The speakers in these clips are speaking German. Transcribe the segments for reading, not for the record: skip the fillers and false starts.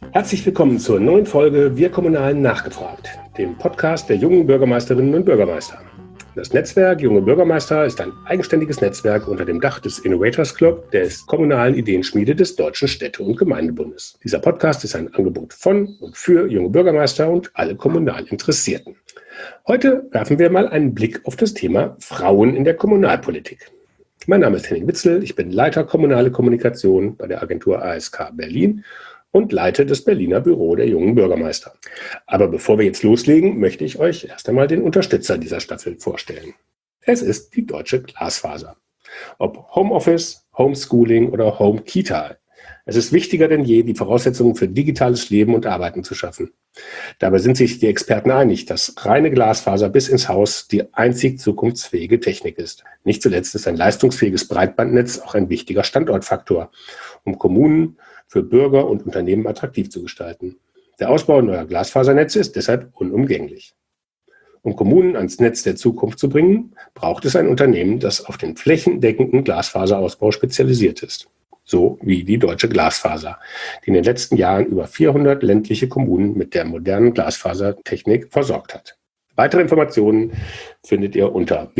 Herzlich willkommen zur neuen Folge Wir Kommunalen nachgefragt, dem Podcast der jungen Bürgermeisterinnen und Bürgermeister. Das Netzwerk Junge Bürgermeister ist ein eigenständiges Netzwerk unter dem Dach des Innovators Club, der kommunalen Ideenschmiede des Deutschen Städte- und Gemeindebundes. Dieser Podcast ist ein Angebot von und für junge Bürgermeister und alle kommunal Interessierten. Heute werfen wir mal einen Blick auf das Thema Frauen in der Kommunalpolitik. Mein Name ist Henning Witzel, ich bin Leiter Kommunale Kommunikation bei der Agentur ASK Berlin und leite das Berliner Büro der jungen Bürgermeister. Aber bevor wir jetzt loslegen, möchte ich euch erst einmal den Unterstützer dieser Staffel vorstellen. Es ist die Deutsche Glasfaser. Ob Homeoffice, Homeschooling oder Home Kita. Es ist wichtiger denn je, die Voraussetzungen für digitales Leben und Arbeiten zu schaffen. Dabei sind sich die Experten einig, dass reine Glasfaser bis ins Haus die einzig zukunftsfähige Technik ist. Nicht zuletzt ist ein leistungsfähiges Breitbandnetz auch ein wichtiger Standortfaktor, um Kommunen für Bürger und Unternehmen attraktiv zu gestalten. Der Ausbau neuer Glasfasernetze ist deshalb unumgänglich. Um Kommunen ans Netz der Zukunft zu bringen, braucht es ein Unternehmen, das auf den flächendeckenden Glasfaserausbau spezialisiert ist. So wie die Deutsche Glasfaser, die in den letzten Jahren über 400 ländliche Kommunen mit der modernen Glasfasertechnik versorgt hat. Weitere Informationen findet ihr unter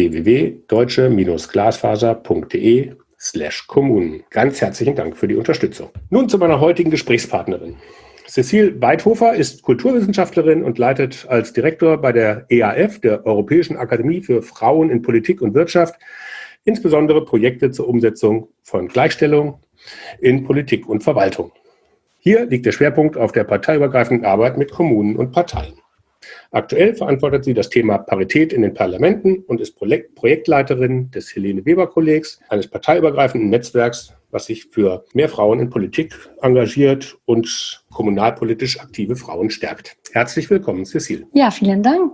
www.deutsche-glasfaser.de/Kommunen. Ganz herzlichen Dank für die Unterstützung. Nun zu meiner heutigen Gesprächspartnerin. Cecile Weidhofer ist Kulturwissenschaftlerin und leitet als Direktor bei der EAF, der Europäischen Akademie für Frauen in Politik und Wirtschaft, insbesondere Projekte zur Umsetzung von Gleichstellung in Politik und Verwaltung. Hier liegt der Schwerpunkt auf der parteiübergreifenden Arbeit mit Kommunen und Parteien. Aktuell verantwortet sie das Thema Parität in den Parlamenten und ist Projektleiterin des Helene-Weber-Kollegs, eines parteiübergreifenden Netzwerks, was sich für mehr Frauen in Politik engagiert und kommunalpolitisch aktive Frauen stärkt. Herzlich willkommen, Cecile. Ja, vielen Dank.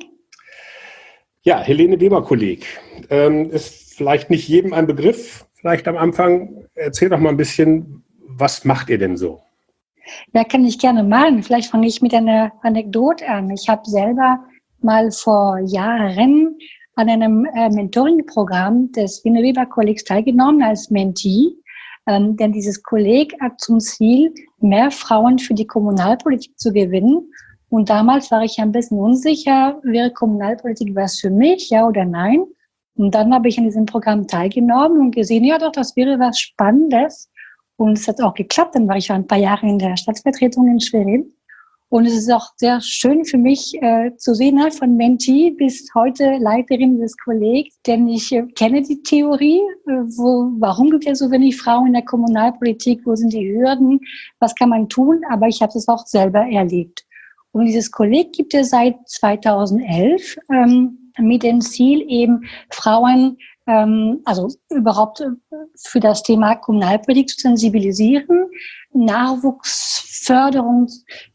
Ja, Helene-Weber-Kolleg ist vielleicht nicht jedem ein Begriff. Vielleicht am Anfang, erzähl doch mal ein bisschen, was macht ihr denn so? Ja, kann ich gerne machen. Vielleicht fange ich mit einer Anekdote an. Ich habe selber mal vor Jahren an einem Mentoring-Programm des Helene-Weber-Kollegs teilgenommen als Mentee. Denn dieses Kolleg hat zum Ziel, mehr Frauen für die Kommunalpolitik zu gewinnen. Und damals war ich ein bisschen unsicher, wäre Kommunalpolitik was für mich, ja oder nein? Und dann habe ich an diesem Programm teilgenommen und gesehen, ja doch, das wäre was Spannendes. Und es hat auch geklappt. Dann war ich ein paar Jahre in der Stadtvertretung in Schwerin. Und es ist auch sehr schön für mich zu sehen, von Mentee bis heute Leiterin des Kollegs. Denn ich kenne die Theorie, warum gibt es so wenig Frauen in der Kommunalpolitik, wo sind die Hürden, was kann man tun, aber ich habe es auch selber erlebt. Und dieses Kolleg gibt es seit 2011 mit dem Ziel, eben Frauen also überhaupt für das Thema Kommunalpolitik zu sensibilisieren, Nachwuchsförderung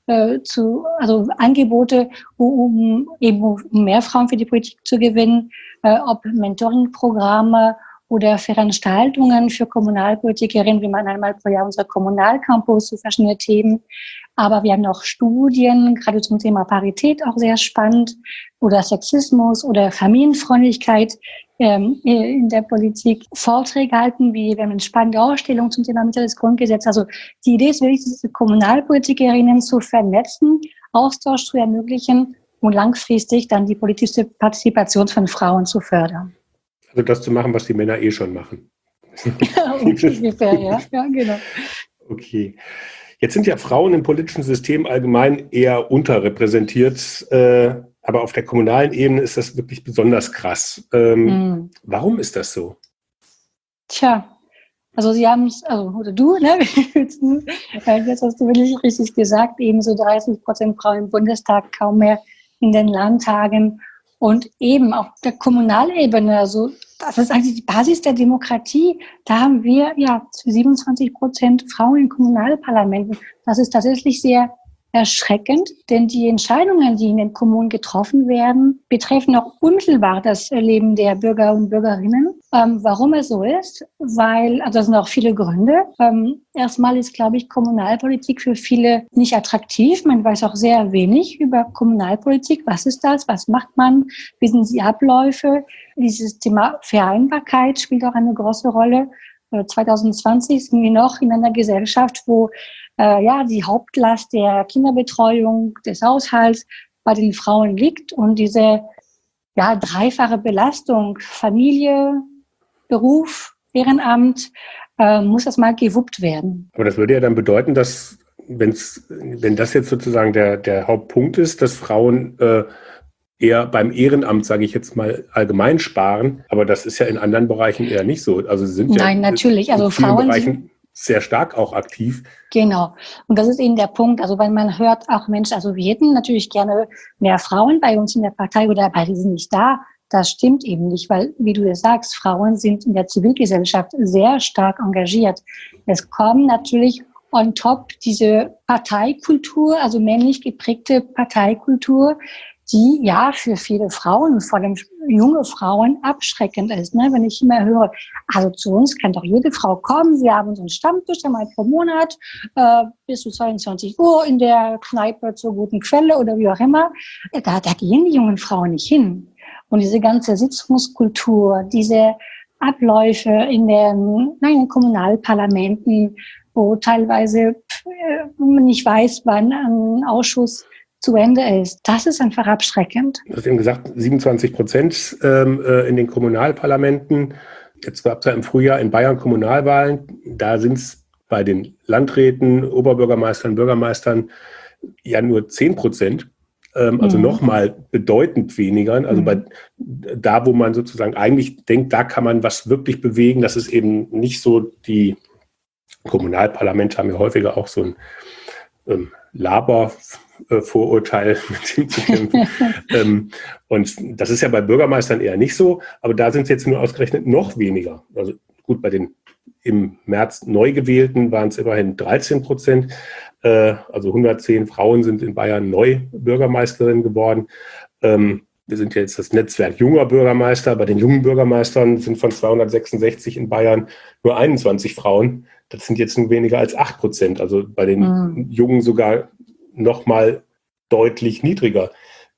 also Angebote, um mehr Frauen für die Politik zu gewinnen, ob Mentoring-Programme oder Veranstaltungen für Kommunalpolitikerinnen, wie man einmal pro Jahr unser Kommunalcampus zu verschiedenen Themen. Aber wir haben noch Studien, gerade zum Thema Parität, auch sehr spannend, oder Sexismus oder Familienfreundlichkeit in der Politik. Vorträge halten, wir haben eine spannende Ausstellung zum Thema Mitte des Grundgesetzes. Also die Idee ist wirklich, diese Kommunalpolitikerinnen zu vernetzen, Austausch zu ermöglichen und langfristig dann die politische Partizipation von Frauen zu fördern. Also das zu machen, was die Männer schon machen. Ungefähr, ja, genau. Okay. Jetzt sind ja Frauen im politischen System allgemein eher unterrepräsentiert, aber auf der kommunalen Ebene ist das wirklich besonders krass. Warum ist das so? Tja, also Sie haben es, oder du, ne? Jetzt hast du wirklich richtig gesagt, eben so 30% Frauen im Bundestag, kaum mehr in den Landtagen. Und eben auf der Kommunalebene, also das ist eigentlich die Basis der Demokratie. Da haben wir ja 27% Frauen in Kommunalparlamenten. Das ist tatsächlich sehr erschreckend, denn die Entscheidungen, die in den Kommunen getroffen werden, betreffen auch unmittelbar das Leben der Bürger und Bürgerinnen. Warum es so ist? Weil, also das sind auch viele Gründe. Erstmal ist, glaube ich, Kommunalpolitik für viele nicht attraktiv. Man weiß auch sehr wenig über Kommunalpolitik. Was ist das? Was macht man? Wie sind die Abläufe? Dieses Thema Vereinbarkeit spielt auch eine große Rolle. 2020 sind wir noch in einer Gesellschaft, wo die Hauptlast der Kinderbetreuung, des Haushalts bei den Frauen liegt und diese dreifache Belastung, Familie, Beruf, Ehrenamt, muss das mal gewuppt werden. Aber das würde ja dann bedeuten, dass, wenn das jetzt sozusagen der Hauptpunkt ist, dass Frauen eher beim Ehrenamt, sage ich jetzt mal, allgemein sparen. Aber das ist ja in anderen Bereichen eher nicht so. Also sie sind Nein, natürlich. Also in vielen Frauen Bereichen sehr stark auch aktiv. Genau. Und das ist eben der Punkt. Also wenn man hört, auch Mensch, also wir hätten natürlich gerne mehr Frauen bei uns in der Partei oder bei die sind nicht da. Das stimmt eben nicht, weil, wie du es sagst, Frauen sind in der Zivilgesellschaft sehr stark engagiert. Es kommen natürlich on top diese Parteikultur, also männlich geprägte Parteikultur, die ja für viele Frauen, vor allem junge Frauen, abschreckend ist. Ne? Wenn ich immer höre, also zu uns kann doch jede Frau kommen, wir haben so einen Stammtisch einmal pro Monat bis zu 22 Uhr in der Kneipe zur guten Quelle oder wie auch immer. Da gehen die jungen Frauen nicht hin. Und diese ganze Sitzungskultur, diese Abläufe in den Kommunalparlamenten, wo teilweise man nicht weiß, wann ein Ausschuss zu Ende ist. Das ist einfach abschreckend. Du hast eben gesagt, 27% in den Kommunalparlamenten. Jetzt gab es ja im Frühjahr in Bayern Kommunalwahlen. Da sind es bei den Landräten, Oberbürgermeistern, Bürgermeistern ja nur 10%. Also nochmal bedeutend weniger. Also da, wo man sozusagen eigentlich denkt, da kann man was wirklich bewegen, das ist eben nicht so. Die Kommunalparlamente haben ja häufiger auch so ein Labervorurteil, mit dem zu kämpfen. Und das ist ja bei Bürgermeistern eher nicht so, aber da sind es jetzt nur ausgerechnet noch weniger. Also gut, bei den im März neu gewählten waren es immerhin 13%. Also 110 Frauen sind in Bayern neu Bürgermeisterin geworden. Wir sind ja jetzt das Netzwerk junger Bürgermeister. Bei den jungen Bürgermeistern sind von 266 in Bayern nur 21 Frauen. Das sind jetzt nur weniger als 8%. Also bei den Jungen sogar noch mal deutlich niedriger.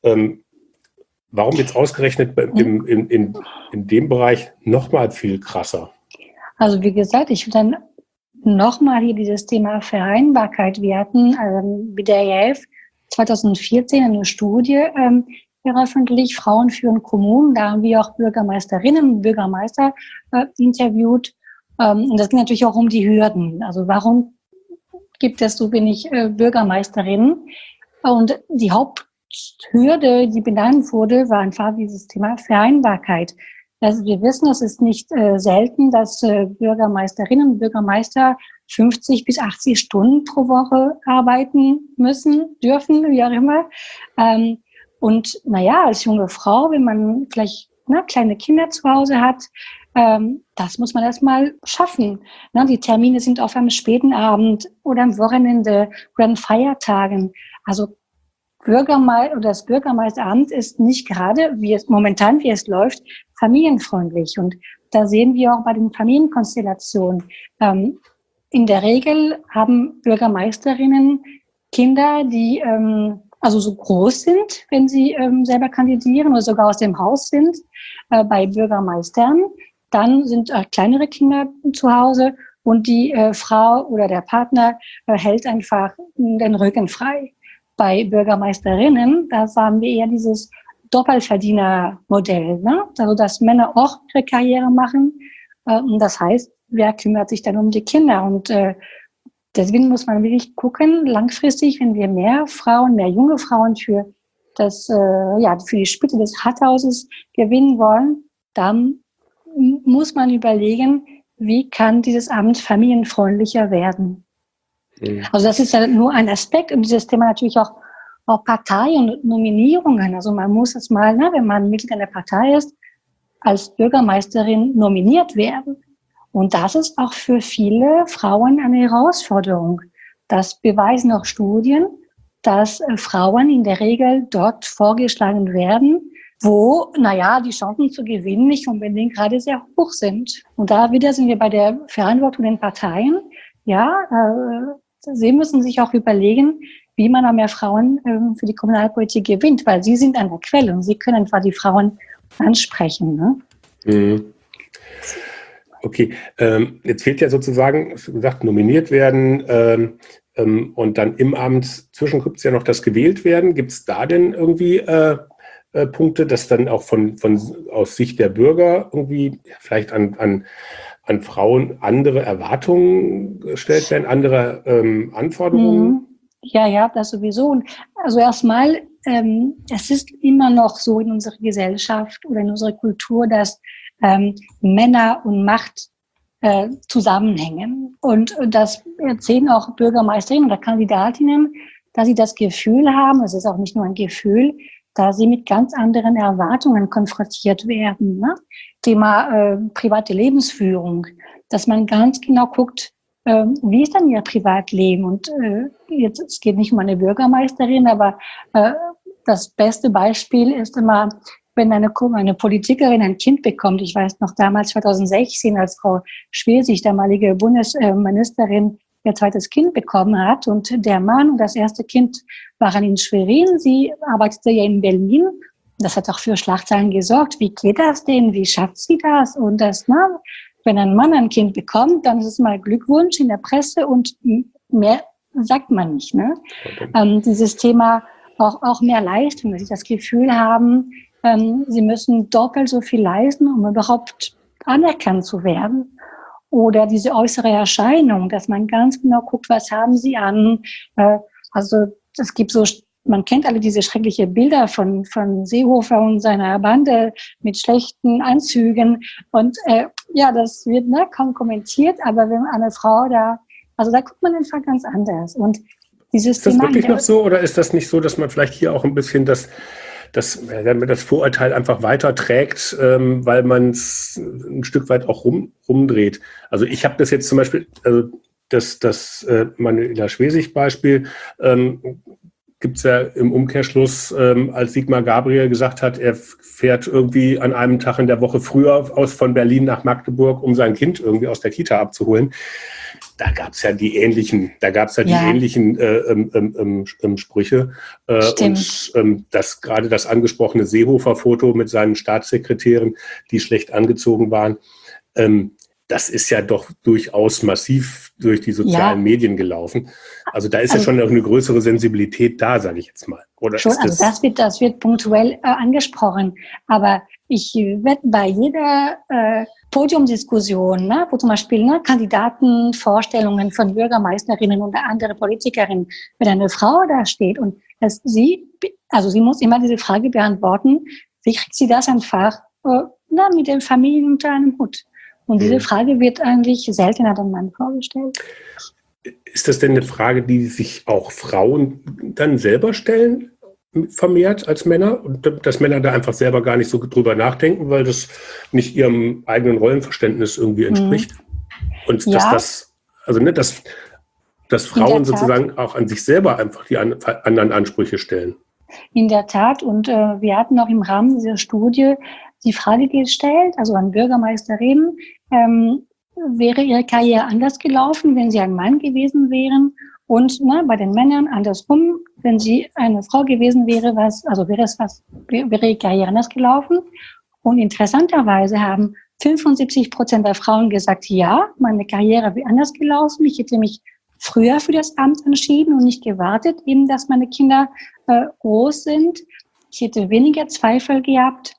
Warum jetzt ausgerechnet in dem Bereich noch mal viel krasser? Also wie gesagt, ich will dann nochmal hier dieses Thema Vereinbarkeit. Wir hatten mit der ERF 2014 eine Studie veröffentlicht, Frauen führen Kommunen. Da haben wir auch Bürgermeisterinnen und Bürgermeister interviewt. Und das ging natürlich auch um die Hürden. Also warum gibt es so wenig Bürgermeisterinnen? Und die Haupthürde, die benannt wurde, war einfach dieses Thema Vereinbarkeit. Also wir wissen, es ist nicht selten, dass Bürgermeisterinnen und Bürgermeister 50 bis 80 Stunden pro Woche arbeiten müssen, dürfen, wie auch immer. Und als junge Frau, wenn man vielleicht kleine Kinder zu Hause hat, das muss man erstmal schaffen. Die Termine sind oft am späten Abend oder am Wochenende oder an Feiertagen. Also das Bürgermeisteramt ist nicht gerade, wie es läuft, familienfreundlich. Und da sehen wir auch bei den Familienkonstellationen. In der Regel haben Bürgermeisterinnen Kinder, die so groß sind, wenn sie selber kandidieren oder sogar aus dem Haus sind, bei Bürgermeistern. Dann sind kleinere Kinder zu Hause und die Frau oder der Partner hält einfach den Rücken frei. Bei Bürgermeisterinnen, da haben wir eher dieses Doppelverdienermodell, ne? Also dass Männer auch ihre Karriere machen. Und das heißt, wer kümmert sich dann um die Kinder? Und deswegen muss man wirklich gucken, langfristig, wenn wir mehr junge Frauen für die Spitze des Rathauses gewinnen wollen, dann muss man überlegen, wie kann dieses Amt familienfreundlicher werden. Also das ist ja nur ein Aspekt und dieses Thema natürlich auch Partei und Nominierungen. Also man muss es mal, wenn man Mitglied einer Partei ist, als Bürgermeisterin nominiert werden. Und das ist auch für viele Frauen eine Herausforderung. Das beweisen auch Studien, dass Frauen in der Regel dort vorgeschlagen werden, wo, die Chancen zu gewinnen nicht unbedingt gerade sehr hoch sind. Und da wieder sind wir bei der Verantwortung den Parteien. Sie müssen sich auch überlegen, wie man noch mehr Frauen für die Kommunalpolitik gewinnt, weil sie sind an der Quelle und sie können einfach die Frauen ansprechen. Ne? Okay, jetzt fehlt ja sozusagen, wie gesagt, nominiert werden und dann im Abend zwischen gibt es ja noch das gewählt werden. Gibt es da denn irgendwie Punkte, dass dann auch aus Sicht der Bürger irgendwie vielleicht an Frauen andere Erwartungen gestellt werden, andere Anforderungen? Ja, das sowieso. Und also erstmal, es ist immer noch so in unserer Gesellschaft oder in unserer Kultur, dass Männer und Macht zusammenhängen. Und das erzählen auch Bürgermeisterinnen oder Kandidatinnen, dass sie das Gefühl haben, es ist auch nicht nur ein Gefühl, da sie mit ganz anderen Erwartungen konfrontiert werden. Ne? Thema private Lebensführung, dass man ganz genau guckt, wie ist dann ihr Privatleben? Und jetzt, es geht nicht um eine Bürgermeisterin, aber das beste Beispiel ist immer, wenn eine Politikerin ein Kind bekommt. Ich weiß noch damals 2016, als Frau Schwesig, damalige Bundesministerin, ihr zweites Kind bekommen hat und der Mann und das erste Kind waren in Schwerin. Sie arbeitete ja in Berlin. Das hat auch für Schlagzeilen gesorgt. Wie geht das denn? Wie schafft sie das? Und das, wenn ein Mann ein Kind bekommt, dann ist es mal Glückwunsch in der Presse und mehr sagt man nicht. Ne? Dieses Thema auch mehr Leistung, dass sie das Gefühl haben, sie müssen doppelt so viel leisten, um überhaupt anerkannt zu werden. Oder diese äußere Erscheinung, dass man ganz genau guckt, was haben sie an. Also es gibt so, man kennt alle diese schrecklichen Bilder von Seehofer und seiner Bande mit schlechten Anzügen. Und das wird kaum kommentiert, aber wenn eine Frau da, also da guckt man einfach ganz anders. Und dieses Ist das Thema wirklich noch so oder ist das nicht so, dass man vielleicht hier auch ein bisschen das Vorurteil einfach weiterträgt, weil man es ein Stück weit auch rumdreht? Also ich habe das jetzt zum Beispiel, also das Manuela Schwesig-Beispiel gibt es ja im Umkehrschluss, als Sigmar Gabriel gesagt hat, er fährt irgendwie an einem Tag in der Woche früher von Berlin nach Magdeburg, um sein Kind irgendwie aus der Kita abzuholen. Da gab es ja die ähnlichen Sprüche. Und gerade das angesprochene Seehofer-Foto mit seinen Staatssekretären, die schlecht angezogen waren, das ist ja doch durchaus massiv durch die sozialen Medien gelaufen. Also da ist ja schon eine größere Sensibilität da, sage ich jetzt mal. Oder schon, also das wird punktuell angesprochen. Aber ich werde bei jeder Podiumsdiskussion, wo zum Beispiel Kandidatenvorstellungen von Bürgermeisterinnen oder andere Politikerinnen, wenn eine Frau da steht und sie muss immer diese Frage beantworten, wie kriegt sie das einfach mit den Familien unter einem Hut? Und diese Frage wird eigentlich seltener dem Mann vorgestellt. Ist das denn eine Frage, die sich auch Frauen dann selber stellen, vermehrt als Männer? Und dass Männer da einfach selber gar nicht so drüber nachdenken, weil das nicht ihrem eigenen Rollenverständnis irgendwie entspricht? Und dass Frauen sozusagen auch an sich selber einfach die anderen Ansprüche stellen. In der Tat. Und wir hatten auch im Rahmen dieser Studie die Frage gestellt, also an Bürgermeisterinnen, wäre ihre Karriere anders gelaufen, wenn sie ein Mann gewesen wären? Und bei den Männern andersrum, wenn sie eine Frau gewesen wäre, wäre ihre Karriere anders gelaufen? Und interessanterweise haben 75% der Frauen gesagt, ja, meine Karriere wäre anders gelaufen. Ich hätte mich früher für das Amt entschieden und nicht gewartet, eben, dass meine Kinder groß sind. Ich hätte weniger Zweifel gehabt.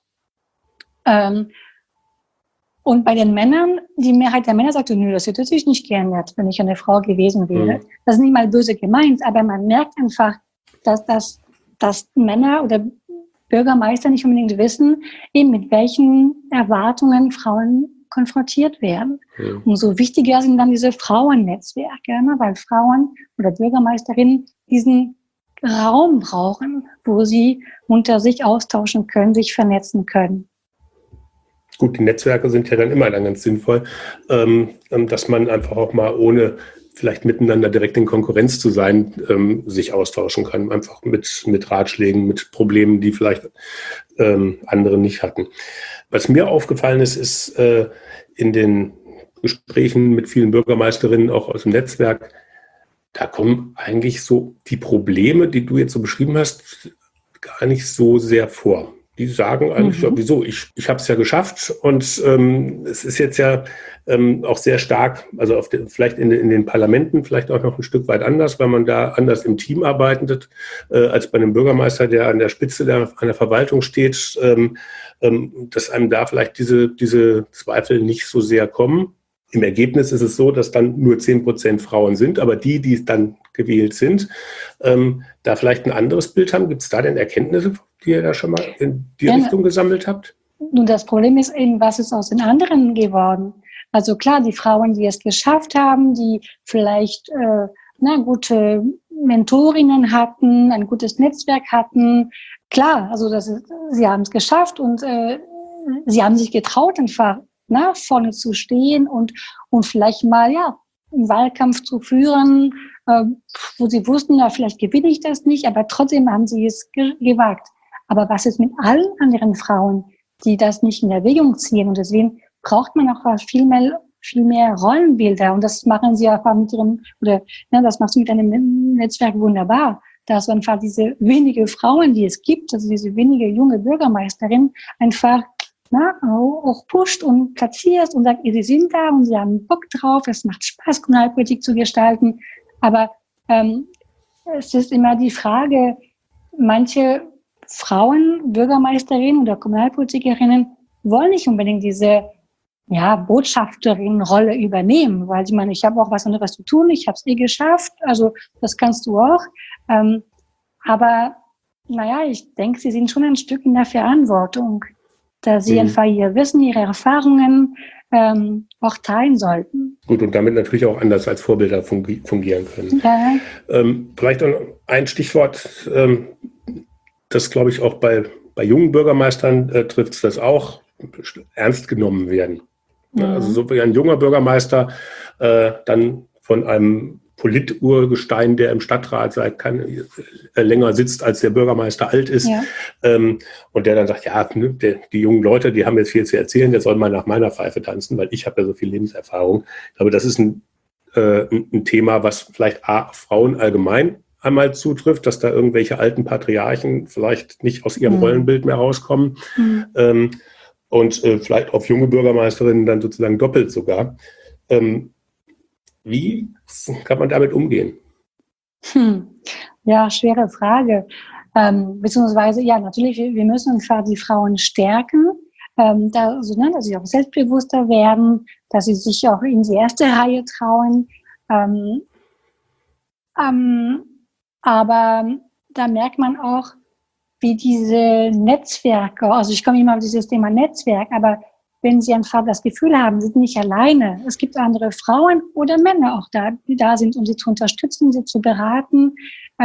Und bei den Männern, die Mehrheit der Männer sagte, nö, das hätte sich nicht geändert, wenn ich eine Frau gewesen wäre. Das ist nicht mal böse gemeint, aber man merkt einfach, dass Männer oder Bürgermeister nicht unbedingt wissen, eben mit welchen Erwartungen Frauen konfrontiert werden. Umso wichtiger sind dann diese Frauennetzwerke, weil Frauen oder Bürgermeisterinnen diesen Raum brauchen, wo sie unter sich austauschen können, sich vernetzen können. Gut, die Netzwerke sind ja dann immer ganz sinnvoll, dass man einfach auch mal ohne vielleicht miteinander direkt in Konkurrenz zu sein, sich austauschen kann, einfach mit Ratschlägen, mit Problemen, die vielleicht andere nicht hatten. Was mir aufgefallen ist in den Gesprächen mit vielen Bürgermeisterinnen, auch aus dem Netzwerk, da kommen eigentlich so die Probleme, die du jetzt so beschrieben hast, gar nicht so sehr vor. Die sagen eigentlich, ja, wieso, ich habe es ja geschafft und es ist jetzt ja auch sehr stark, also vielleicht in den Parlamenten vielleicht auch noch ein Stück weit anders, weil man da anders im Team arbeitet, als bei einem Bürgermeister, der an der Spitze einer Verwaltung steht, dass einem da vielleicht diese Zweifel nicht so sehr kommen. Im Ergebnis ist es so, dass dann nur 10% Frauen sind, aber die dann gewählt sind, da vielleicht ein anderes Bild haben. Gibt es da denn Erkenntnisse, die ihr da schon mal in die Richtung gesammelt habt? Nun, das Problem ist eben, was ist aus den anderen geworden? Also klar, die Frauen, die es geschafft haben, die vielleicht gute Mentorinnen hatten, ein gutes Netzwerk hatten, klar, also sie haben es geschafft und sie haben sich getraut, einfach vorne zu stehen und vielleicht mal einen Wahlkampf zu führen, wo sie wussten, vielleicht gewinne ich das nicht, aber trotzdem haben sie es gewagt. Aber was ist mit allen anderen Frauen, die das nicht in Erwägung ziehen? Und deswegen braucht man auch viel mehr Rollenbilder. Und das machen sie einfach das machst du mit einem Netzwerk wunderbar. Dass du einfach diese wenige Frauen, die es gibt, also diese wenige junge Bürgermeisterin, einfach auch pusht und platzierst und sagt, sie sind da und sie haben Bock drauf, es macht Spaß, Kommunalpolitik zu gestalten. Aber es ist immer die Frage, manche Frauen, Bürgermeisterinnen oder Kommunalpolitikerinnen wollen nicht unbedingt diese Botschafterin-Rolle übernehmen, weil sie meinen, ich habe auch was anderes zu tun, ich habe es geschafft, also das kannst du auch. Aber ich denke, sie sind schon ein Stück in der Verantwortung, da sie einfach ihr Wissen, ihre Erfahrungen auch teilen sollten. Gut, und damit natürlich auch anders als Vorbilder fungieren können. Ja. Vielleicht noch ein Stichwort, das glaube ich auch bei jungen Bürgermeistern trifft es das auch, ernst genommen werden. Mhm. Also so wie ein junger Bürgermeister dann von einem Politurgestein, der im Stadtrat länger sitzt, als der Bürgermeister alt ist, und der dann sagt, die jungen Leute, die haben jetzt viel zu erzählen, der soll mal nach meiner Pfeife tanzen, weil ich habe ja so viel Lebenserfahrung. Aber das ist ein Thema, was vielleicht auf Frauen allgemein einmal zutrifft, dass da irgendwelche alten Patriarchen vielleicht nicht aus ihrem Rollenbild mehr rauskommen und vielleicht auf junge Bürgermeisterinnen dann sozusagen doppelt sogar. Wie kann man damit umgehen? Ja, schwere Frage. Beziehungsweise, natürlich, wir müssen einfach die Frauen stärken, dass sie auch selbstbewusster werden, dass sie sich auch in die erste Reihe trauen. Aber da merkt man auch, wie diese Netzwerke, also ich komme immer auf dieses Thema Netzwerk, aber wenn sie einfach das Gefühl haben, sie sind nicht alleine, es gibt andere Frauen oder Männer auch da, die da sind, um sie zu unterstützen, sie zu beraten,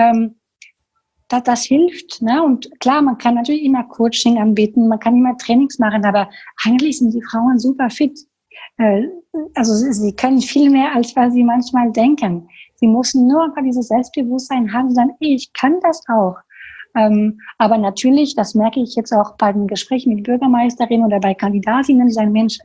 das hilft. Ne? Und klar, man kann natürlich immer Coaching anbieten, man kann immer Trainings machen, aber eigentlich sind die Frauen super fit. Also sie können viel mehr, als was sie manchmal denken. Sie müssen nur einfach dieses Selbstbewusstsein haben und sagen, ich kann das auch. Aber natürlich, das merke ich jetzt auch bei den Gesprächen mit Bürgermeisterinnen oder bei Kandidatinnen, die sagen, Mensch,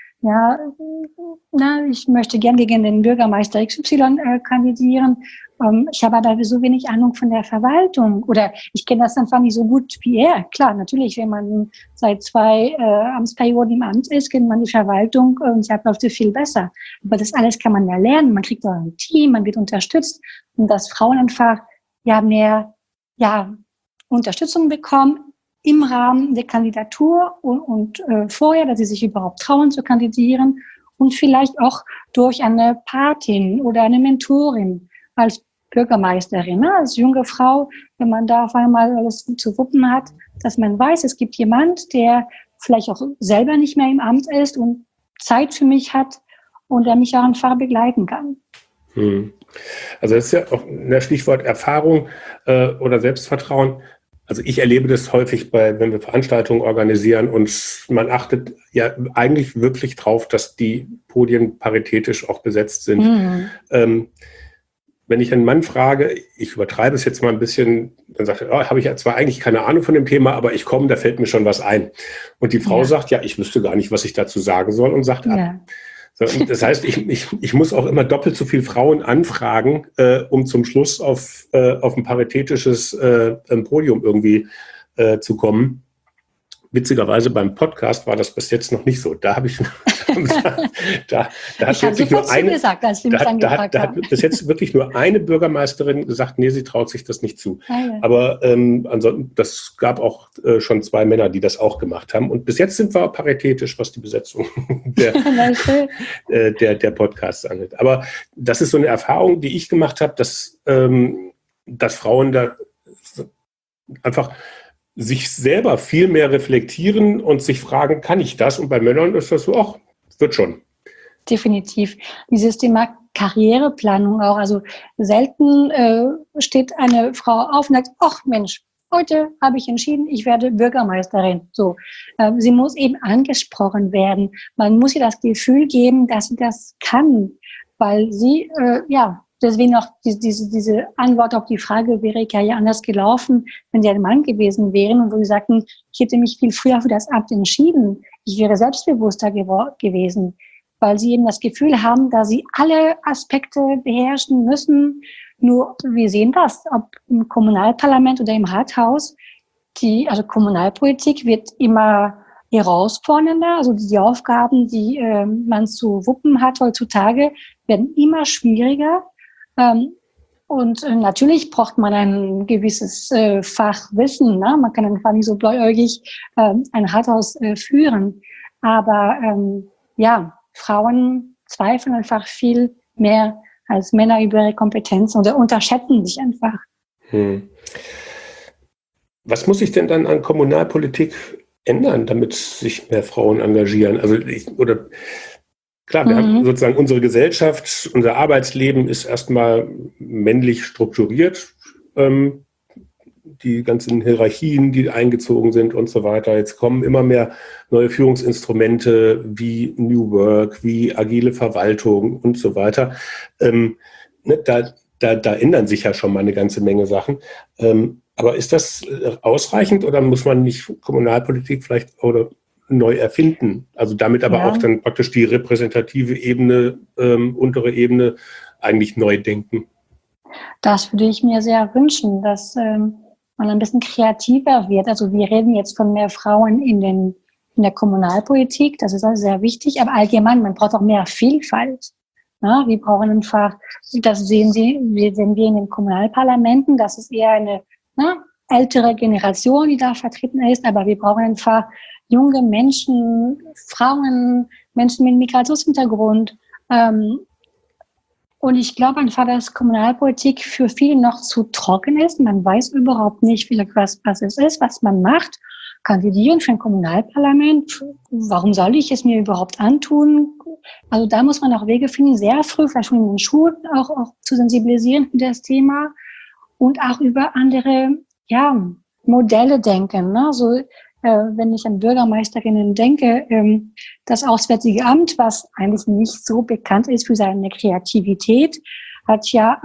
ich möchte gern gegen den Bürgermeister XY kandidieren. Ich habe aber so wenig Ahnung von der Verwaltung oder ich kenne das einfach nicht so gut wie er. Klar, natürlich, wenn man seit 2 Amtsperioden im Amt ist, kennt man die Verwaltung und sie läuft viel besser. Aber das alles kann man ja lernen. Man kriegt auch ein Team, man wird unterstützt und dass Frauen einfach mehr Unterstützung bekommen im Rahmen der Kandidatur und vorher, dass sie sich überhaupt trauen zu kandidieren und vielleicht auch durch eine Patin oder eine Mentorin als Bürgermeisterin, als junge Frau, wenn man da auf einmal alles zu wuppen hat, dass man weiß, es gibt jemand, der vielleicht auch selber nicht mehr im Amt ist und Zeit für mich hat und der mich auch einfach begleiten kann. Also das ist ja auch ein Stichwort Erfahrung oder Selbstvertrauen. Also ich erlebe das häufig wenn wir Veranstaltungen organisieren und man achtet ja eigentlich wirklich drauf, dass die Podien paritätisch auch besetzt sind. Wenn ich einen Mann frage, ich übertreibe es jetzt mal ein bisschen, dann sagt er, habe ich ja zwar eigentlich keine Ahnung von dem Thema, aber ich komme, da fällt mir schon was ein. Und die Frau sagt, ich wüsste gar nicht, was ich dazu sagen soll und sagt ab. So, das heißt, ich muss auch immer doppelt so viele Frauen anfragen, um zum Schluss auf ein paritätisches Podium irgendwie zu kommen. Witzigerweise beim Podcast war das bis jetzt noch nicht so. Da habe ich, da hat wirklich nur eine gesagt, als Sie mich angefragt haben. Da hat bis jetzt wirklich nur eine Bürgermeisterin gesagt, nee, sie traut sich das nicht zu. Ja. Aber ansonsten, das gab auch schon 2 Männer, die das auch gemacht haben. Und bis jetzt sind wir paritätisch, was die Besetzung der Podcasts angeht. Aber das ist so eine Erfahrung, die ich gemacht habe, dass Frauen da einfach sich selber viel mehr reflektieren und sich fragen, kann ich das? Und bei Männern ist das so, ach, wird schon. Definitiv. Dieses Thema Karriereplanung auch. Also selten steht eine Frau auf und sagt, ach Mensch, heute habe ich entschieden, ich werde Bürgermeisterin. So, sie muss eben angesprochen werden. Man muss ihr das Gefühl geben, dass sie das kann, weil sie, deswegen auch diese Antwort auf die Frage, wäre ich ja anders gelaufen, wenn sie ein Mann gewesen wären und wo sie sagten, ich hätte mich viel früher für das Amt entschieden. Ich wäre selbstbewusster gewesen, weil sie eben das Gefühl haben, dass sie alle Aspekte beherrschen müssen. Nur wir sehen das, ob im Kommunalparlament oder im Rathaus, also Kommunalpolitik wird immer herausfordernder. Also die Aufgaben, die man zu wuppen hat heutzutage, werden immer schwieriger. Und natürlich braucht man ein gewisses Fachwissen. Ne? Man kann einfach nicht so blauäugig ein Rathaus führen. Aber Frauen zweifeln einfach viel mehr als Männer über ihre Kompetenzen oder unterschätzen sich einfach. Was muss sich denn dann an Kommunalpolitik ändern, damit sich mehr Frauen engagieren? Klar, wir haben sozusagen unsere Gesellschaft, unser Arbeitsleben ist erstmal männlich strukturiert. Die ganzen Hierarchien, die eingezogen sind und so weiter. Jetzt kommen immer mehr neue Führungsinstrumente wie New Work, wie agile Verwaltung und so weiter. Da ändern sich ja schon mal eine ganze Menge Sachen. Aber ist das ausreichend oder muss man nicht Kommunalpolitik vielleicht oder neu erfinden? Also damit aber auch dann praktisch die repräsentative Ebene, untere Ebene eigentlich neu denken. Das würde ich mir sehr wünschen, dass man ein bisschen kreativer wird. Also wir reden jetzt von mehr Frauen in der Kommunalpolitik. Das ist also sehr wichtig. Aber allgemein, man braucht auch mehr Vielfalt. Ja, wir brauchen einfach, das sehen wir in den Kommunalparlamenten, das ist eher eine ältere Generation, die da vertreten ist. Aber wir brauchen einfach junge Menschen, Frauen, Menschen mit Migrationshintergrund. Und ich glaube einfach, dass Kommunalpolitik für viele noch zu trocken ist. Man weiß überhaupt nicht, was es ist, was man macht. Kandidieren für ein Kommunalparlament, warum soll ich es mir überhaupt antun? Also da muss man auch Wege finden, sehr früh, vielleicht schon in den Schulen auch zu sensibilisieren für das Thema und auch über andere Modelle denken. Ne? So, wenn ich an Bürgermeisterinnen denke, das Auswärtige Amt, was eigentlich nicht so bekannt ist für seine Kreativität, hat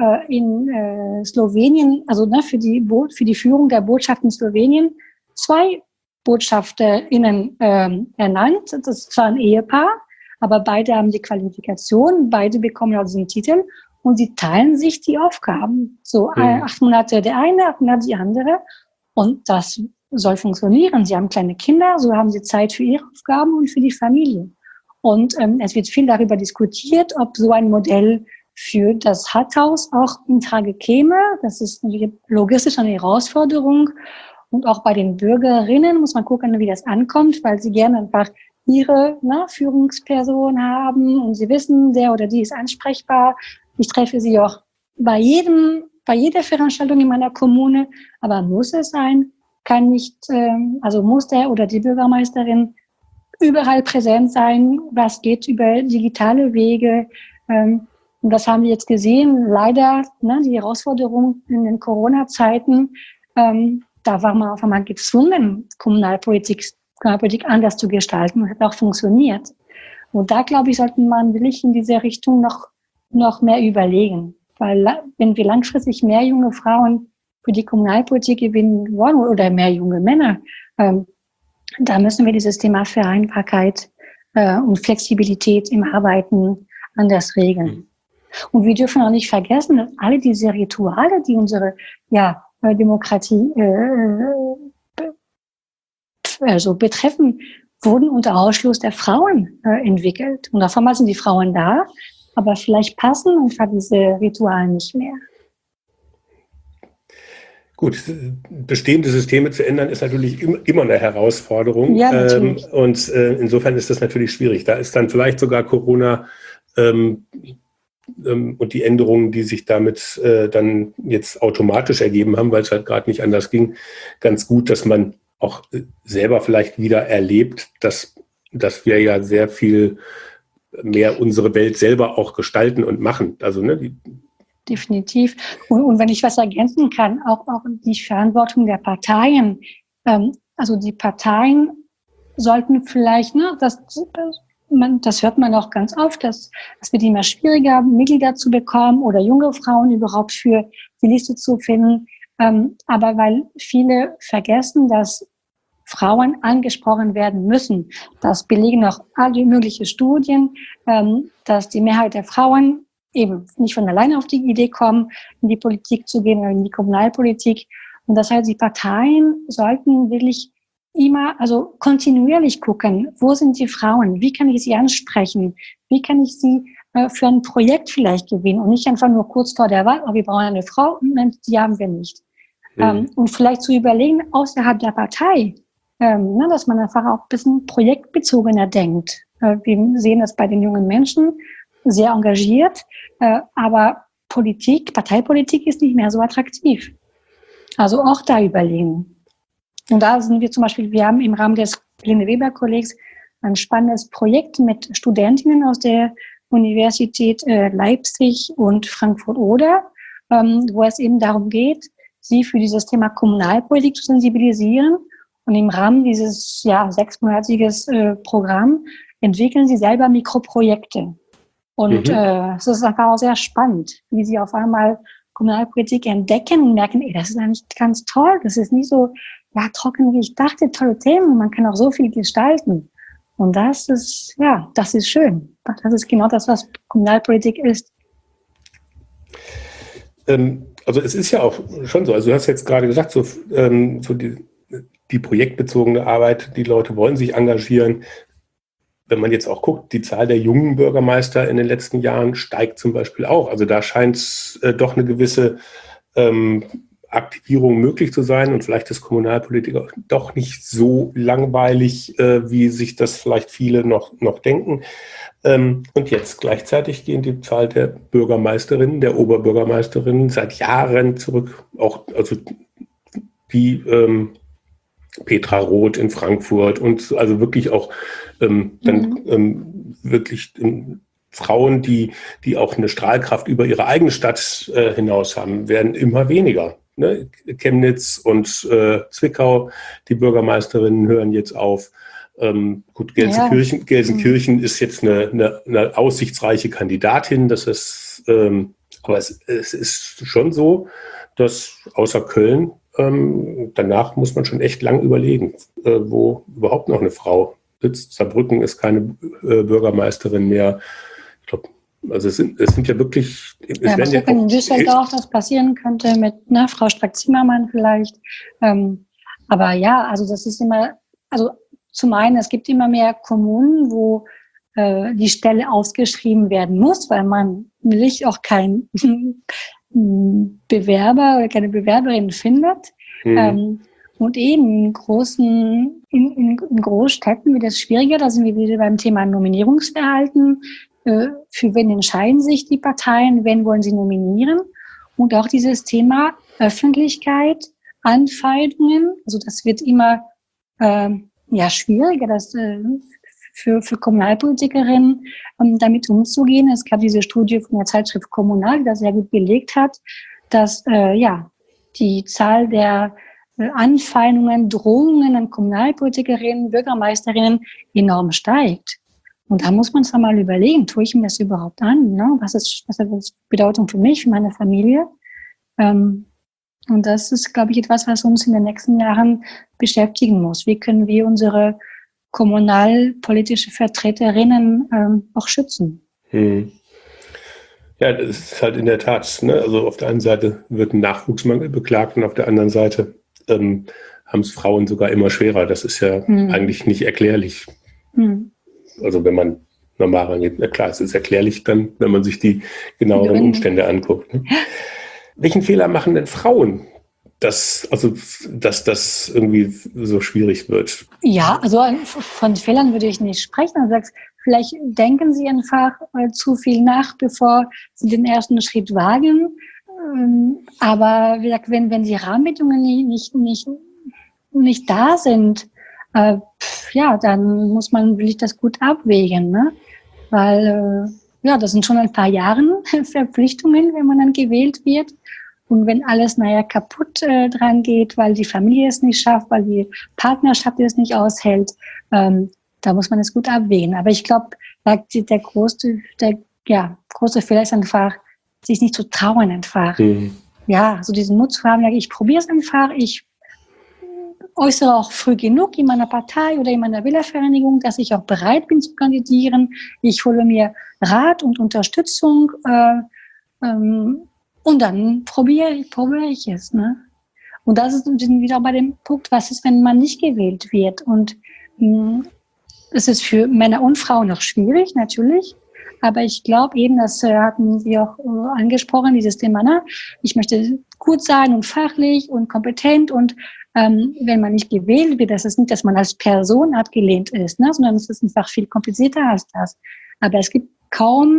in Slowenien, also für die Führung der Botschaft in Slowenien 2 BotschafterInnen ernannt. Das ist zwar ein Ehepaar, aber beide haben die Qualifikation, beide bekommen also diesen Titel und sie teilen sich die Aufgaben. So 8 Monate der eine, 8 Monate die andere. Und das soll funktionieren. Sie haben kleine Kinder, so haben sie Zeit für ihre Aufgaben und für die Familie. Und es wird viel darüber diskutiert, ob so ein Modell für das Rathaus auch in Frage käme. Das ist natürlich logistisch eine Herausforderung. Und auch bei den Bürgerinnen muss man gucken, wie das ankommt, weil sie gerne einfach ihre Führungsperson haben und sie wissen, der oder die ist ansprechbar. Ich treffe sie auch bei jeder Veranstaltung in meiner Kommune. Aber muss es sein? Kann nicht, also muss der oder die Bürgermeisterin überall präsent sein? Was geht über digitale Wege? Und das haben wir jetzt gesehen. Leider, die Herausforderung in den Corona-Zeiten, da war man auf einmal gezwungen, Kommunalpolitik anders zu gestalten und hat auch funktioniert. Und da, glaube ich, sollten man wirklich in diese Richtung noch mehr überlegen. Weil wenn wir langfristig mehr junge Frauen für die Kommunalpolitik gewinnen wollen oder mehr junge Männer, da müssen wir dieses Thema Vereinbarkeit und Flexibilität im Arbeiten anders regeln. Und wir dürfen auch nicht vergessen, dass alle diese Rituale, die unsere Demokratie also betreffen, wurden unter Ausschluss der Frauen entwickelt. Und auf einmal sind die Frauen da, aber vielleicht passen einfach diese Rituale nicht mehr. Gut, bestehende Systeme zu ändern ist natürlich immer eine Herausforderung. Ja, natürlich. Und insofern ist das natürlich schwierig. Da ist dann vielleicht sogar Corona und die Änderungen, die sich damit dann jetzt automatisch ergeben haben, weil es halt gerade nicht anders ging, ganz gut, dass man auch selber vielleicht wieder erlebt, dass wir ja sehr viel mehr unsere Welt selber auch gestalten und machen. Also Definitiv. Und wenn ich was ergänzen kann, auch die Verantwortung der Parteien. Also die Parteien sollten vielleicht, das hört man auch ganz oft, dass es wird immer schwieriger, Mitglieder zu bekommen oder junge Frauen überhaupt für die Liste zu finden. Aber weil viele vergessen, dass Frauen angesprochen werden müssen. Das belegen auch alle möglichen Studien, dass die Mehrheit der Frauen eben nicht von alleine auf die Idee kommen, in die Politik zu gehen oder in die Kommunalpolitik. Und das heißt, die Parteien sollten wirklich immer, also kontinuierlich gucken, wo sind die Frauen, wie kann ich sie ansprechen, wie kann ich sie für ein Projekt vielleicht gewinnen und nicht einfach nur kurz vor der Wahl, wir brauchen eine Frau, und die haben wir nicht. Und vielleicht zu überlegen, außerhalb der Partei, dass man einfach auch ein bisschen projektbezogener denkt. Wir sehen das bei den jungen Menschen, sehr engagiert, aber Parteipolitik ist nicht mehr so attraktiv. Also auch da überlegen. Und da sind wir zum Beispiel, wir haben im Rahmen des Helene Weber Kollegs ein spannendes Projekt mit Studentinnen aus der Universität Leipzig und Frankfurt-Oder, wo es eben darum geht, sie für dieses Thema Kommunalpolitik zu sensibilisieren. Und im Rahmen dieses 6-monatiges Programm entwickeln sie selber Mikroprojekte. Und es ist einfach auch sehr spannend, wie sie auf einmal Kommunalpolitik entdecken und merken, das ist eigentlich ganz toll, das ist nicht so trocken, wie ich dachte, tolle Themen, man kann auch so viel gestalten. Und das ist schön. Das ist genau das, was Kommunalpolitik ist. Also es ist ja auch schon so, also du hast jetzt gerade gesagt, so die projektbezogene Arbeit, die Leute wollen sich engagieren. Wenn man jetzt auch guckt, die Zahl der jungen Bürgermeister in den letzten Jahren steigt zum Beispiel auch. Also da scheint es doch eine gewisse Aktivierung möglich zu sein und vielleicht ist Kommunalpolitik auch doch nicht so langweilig, wie sich das vielleicht viele noch denken. Und jetzt gleichzeitig gehen die Zahl der Bürgermeisterinnen, der Oberbürgermeisterinnen seit Jahren zurück. Auch also die Petra Roth in Frankfurt und also wirklich auch wirklich Frauen, die auch eine Strahlkraft über ihre eigene Stadt hinaus haben, werden immer weniger. Ne? Chemnitz und Zwickau, die Bürgermeisterinnen hören jetzt auf. Gut, Gelsenkirchen ist jetzt eine aussichtsreiche Kandidatin. Das ist, aber es ist schon so, dass außer Köln danach muss man schon echt lang überlegen, wo überhaupt noch eine Frau sitzt. Saarbrücken ist keine Bürgermeisterin mehr. Ich glaube, also es sind ja wirklich... was in Düsseldorf das passieren könnte mit Frau Strack-Zimmermann vielleicht. Aber ja, also das ist immer... Also zum einen, es gibt immer mehr Kommunen, wo die Stelle ausgeschrieben werden muss, weil man wirklich auch kein Bewerber oder keine Bewerberin findet. Und eben in Großstädten wird es schwieriger. Da sind wir wieder beim Thema Nominierungsverhalten. Für wen entscheiden sich die Parteien? Wen wollen sie nominieren? Und auch dieses Thema Öffentlichkeit, Anfeindungen. Also das wird immer schwieriger, das für Kommunalpolitikerinnen damit umzugehen. Es gab diese Studie von der Zeitschrift Kommunal, die das sehr gut belegt hat, dass die Zahl der Anfeindungen, Drohungen an Kommunalpolitikerinnen, Bürgermeisterinnen enorm steigt. Und da muss man es einmal überlegen, tue ich mir das überhaupt an? Ne? Was hat das Bedeutung für mich, für meine Familie? Und das ist, glaube ich, etwas, was uns in den nächsten Jahren beschäftigen muss. Wie können wir unsere kommunalpolitische Vertreterinnen auch schützen? Ja, das ist halt in der Tat, ne? Also auf der einen Seite wird ein Nachwuchsmangel beklagt und auf der anderen Seite haben es Frauen sogar immer schwerer. Das ist ja eigentlich nicht erklärlich. Also wenn man normal rangeht, na klar, es ist erklärlich dann, wenn man sich die genaueren Umstände anguckt. Ne? Welchen Fehler machen denn Frauen, dass das irgendwie so schwierig wird? Ja, also von Fehlern würde ich nicht sprechen. Also sagst, vielleicht denken sie einfach zu viel nach, bevor sie den ersten Schritt wagen. Aber wie gesagt, wenn die Rahmenbedingungen nicht da sind, dann muss man wirklich das gut abwägen, ne? Weil das sind schon ein paar Jahre Verpflichtungen, wenn man dann gewählt wird. Und wenn alles kaputt dran geht, weil die Familie es nicht schafft, weil die Partnerschaft es nicht aushält, da muss man es gut abwägen. Aber ich glaube, der große Fehler ist einfach, sich nicht zu trauen einfach. Ja, so diesen Mut zu haben, ich probiere es einfach, ich äußere auch früh genug in meiner Partei oder in meiner Wählervereinigung, dass ich auch bereit bin zu kandidieren. Ich hole mir Rat und Unterstützung und dann probiere ich es. Ne? Und das ist wieder bei dem Punkt, was ist, wenn man nicht gewählt wird? Und es ist für Männer und Frauen noch schwierig, natürlich. Aber ich glaube eben, das hatten Sie auch angesprochen, dieses Thema, ne? Ich möchte gut sein und fachlich und kompetent und wenn man nicht gewählt wird, das ist nicht, dass man als Person abgelehnt ist, ne? Sondern es ist einfach viel komplizierter als das. Aber es gibt kaum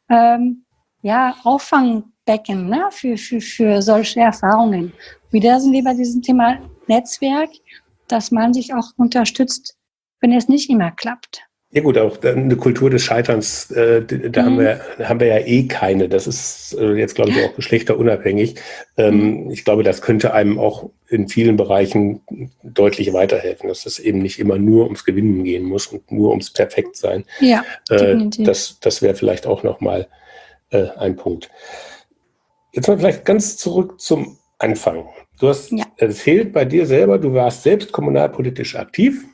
Auffangbecken, ne? für solche Erfahrungen. Wieder sind wir bei diesem Thema Netzwerk, dass man sich auch unterstützt, wenn es nicht immer klappt. Ja gut, auch eine Kultur des Scheiterns, da haben wir ja eh keine. Das ist jetzt, glaube ich, auch geschlechterunabhängig. Ich glaube, das könnte einem auch in vielen Bereichen deutlich weiterhelfen, dass es eben nicht immer nur ums Gewinnen gehen muss und nur ums Perfektsein. Ja, definitiv. Das wäre vielleicht auch nochmal ein Punkt. Jetzt mal vielleicht ganz zurück zum Anfang. Du hast erzählt bei dir selber, du warst selbst kommunalpolitisch aktiv.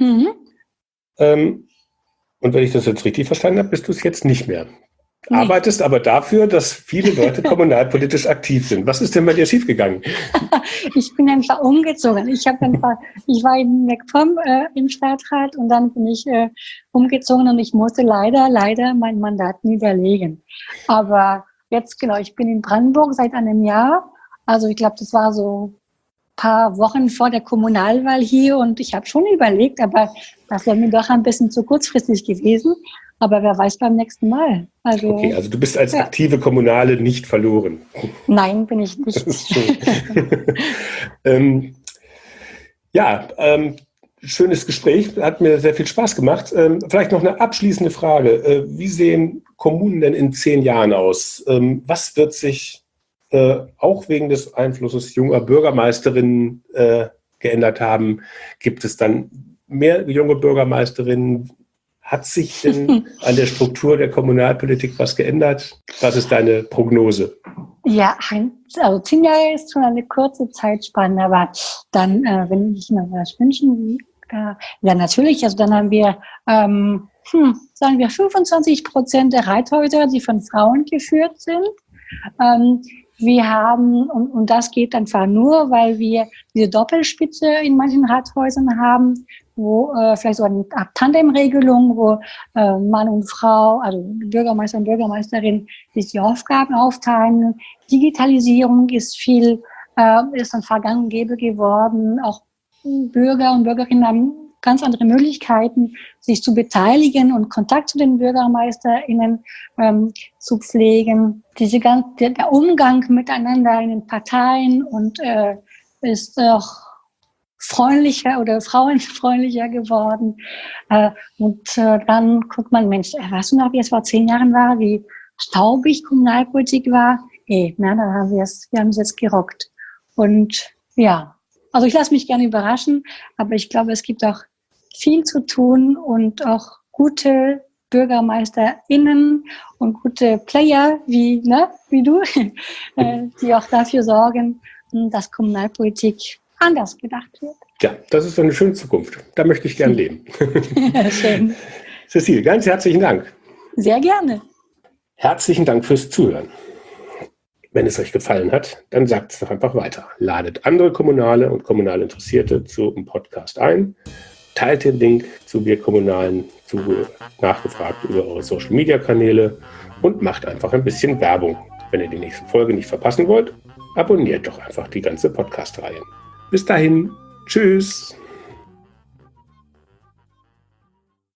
Und wenn ich das jetzt richtig verstanden habe, bist du es jetzt nicht mehr. Nee. Arbeitest aber dafür, dass viele Leute kommunalpolitisch aktiv sind. Was ist denn bei dir schiefgegangen? Ich bin einfach umgezogen. Ich war in MacPom im Stadtrat und dann bin ich umgezogen und ich musste leider mein Mandat niederlegen. Aber jetzt, ich bin in Brandenburg seit einem Jahr. Also ich glaube, das war so paar Wochen vor der Kommunalwahl hier und ich habe schon überlegt, aber das wäre mir doch ein bisschen zu kurzfristig gewesen. Aber wer weiß beim nächsten Mal. Okay, also du bist als aktive Kommunale nicht verloren. Nein, bin ich nicht. Das ist schön. Schönes Gespräch, hat mir sehr viel Spaß gemacht. Vielleicht noch eine abschließende Frage. Wie sehen Kommunen denn in 10 Jahren aus? Was wird sich auch wegen des Einflusses junger Bürgermeisterinnen geändert haben? Gibt es dann mehr junge Bürgermeisterinnen? Hat sich denn an der Struktur der Kommunalpolitik was geändert? Was ist deine Prognose? Ja, also 10 Jahre ist schon eine kurze Zeitspanne, aber dann, wenn ich mir was wünschen, ja natürlich, also dann haben wir, sagen wir 25% der Rathäuser, die von Frauen geführt sind. Wir haben, und das geht einfach nur, weil wir diese Doppelspitze in manchen Rathäusern haben, wo vielleicht so eine Art Tandemregelung, wo Mann und Frau, also Bürgermeister und Bürgermeisterin, sich die Aufgaben aufteilen. Digitalisierung ist dann vergangen geworden. Auch Bürger und Bürgerinnen haben ganz andere Möglichkeiten, sich zu beteiligen und Kontakt zu den BürgermeisterInnen zu pflegen. Der Umgang miteinander in den Parteien und ist auch freundlicher oder frauenfreundlicher geworden. Dann guckt man, Mensch, weißt du noch, wie es vor 10 Jahren war, wie staubig Kommunalpolitik war? Da haben wir es jetzt gerockt. Und ja, also ich lasse mich gerne überraschen, aber ich glaube, es gibt auch viel zu tun und auch gute BürgermeisterInnen und gute Player wie du, die auch dafür sorgen, dass Kommunalpolitik anders gedacht wird. Ja, das ist eine schöne Zukunft. Da möchte ich gern leben. Schön. Cecile, ganz herzlichen Dank. Sehr gerne. Herzlichen Dank fürs Zuhören. Wenn es euch gefallen hat, dann sagt es doch einfach weiter. Ladet andere Kommunale und kommunal Interessierte zum Podcast ein. Teilt den Link zu Wir Kommunalen zu Nachgefragt über eure Social-Media-Kanäle und macht einfach ein bisschen Werbung. Wenn ihr die nächste Folge nicht verpassen wollt, abonniert doch einfach die ganze Podcast-Reihe. Bis dahin, tschüss!